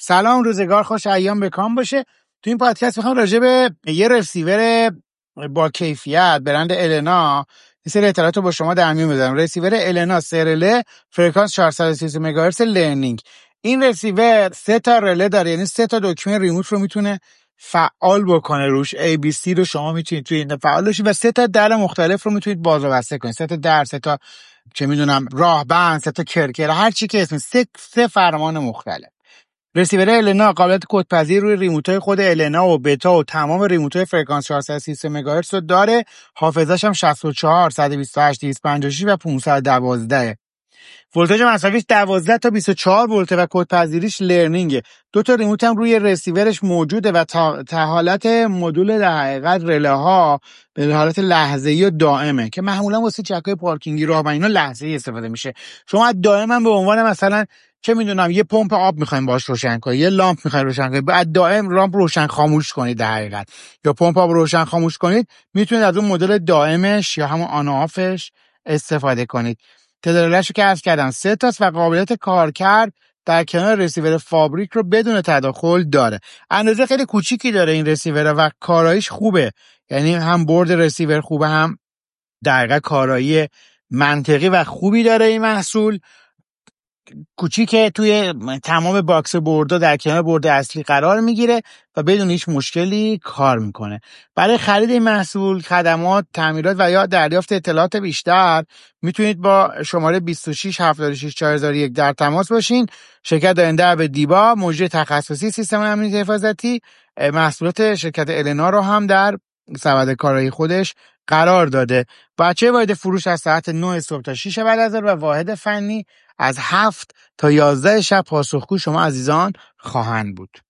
سلام، روزگار خوش، ایام بکام باشه. تو این پادکست میخوام راجع به یه رسیور با کیفیت برند النا یه سری اطلاعات رو با شما در میون بذارم. رسیور النا سرله فرکانس 433 مگاهرتز لرنینگ. این رسیور 3 تا رله داره، یعنی 3 تا دکمه ریموت رو میتونه فعال بکنه روش. ABC رو شما میتونید توی این فعال بشید و 3 تا در مختلف رو میتونید باز و بسته کنید. 3 تا در، 3 تا چه میدونم راهبند، 3 تا کرکر، هر چی که اسم، 3 فرمان مختلف. رسیور النا قابلیت کدپذیر روی ریموت‌های خود النا و بتا و تمام ریموت‌های فرکانس 433 مگاهرتز رو داره. حافظه‌ش هم 64 128 256 و 512. ولتاژ مصرفیش 12 تا 24 ولته و کدپذیریش لرنینگه. 2 تا ریموت هم روی رسیورش موجوده و تا حالت مدول در حقیقت رله ها به حالت لحظه‌ای و دائمه که معمولا واسه چکای پارکینگی راه و اینا لحظه‌ای استفاده میشه. شما دائما به عنوان مثلا چه میدونم یه پمپ آب میخواین باش روشن کنید، یه لامپ میخواین روشن کنید، بعد دائم لامپ روشن خاموش کنید در حقیقت، یا پمپ آب روشن خاموش کنید، میتونید از اون مدل دائمش یا همون آن آفش استفاده کنید. تعدادش رو که عرض کردم 3 تاست و قابلیت کارکرد در کنار رسیور فابریک رو بدون تداخل داره. اندازه خیلی کوچیکی داره این رسیور و کاراییش خوبه، یعنی هم برد رسیور خوبه، هم دقیقا کارایی منطقی و خوبی داره. این محصول کوچیکه، توی تمام باکس بوردا در کنار برد اصلی قرار میگیره و بدون هیچ مشکلی کار میکنه. برای خرید این محصول، خدمات، تعمیرات و یا دریافت اطلاعات بیشتر میتونید با شماره 26 76 4001 در تماس باشین. شرکت دارنده به دیبا، مجری تخصصی سیستم امنیت حفاظتی، محصولات شرکت النا رو هم در سبد کارایی خودش قرار داده. بچه وارد فروش از ساعت 9 صبح تا 6 بعد از ظهر و واحد فنی از 7 تا 11 شب پاسخگو شما عزیزان خواهند بود.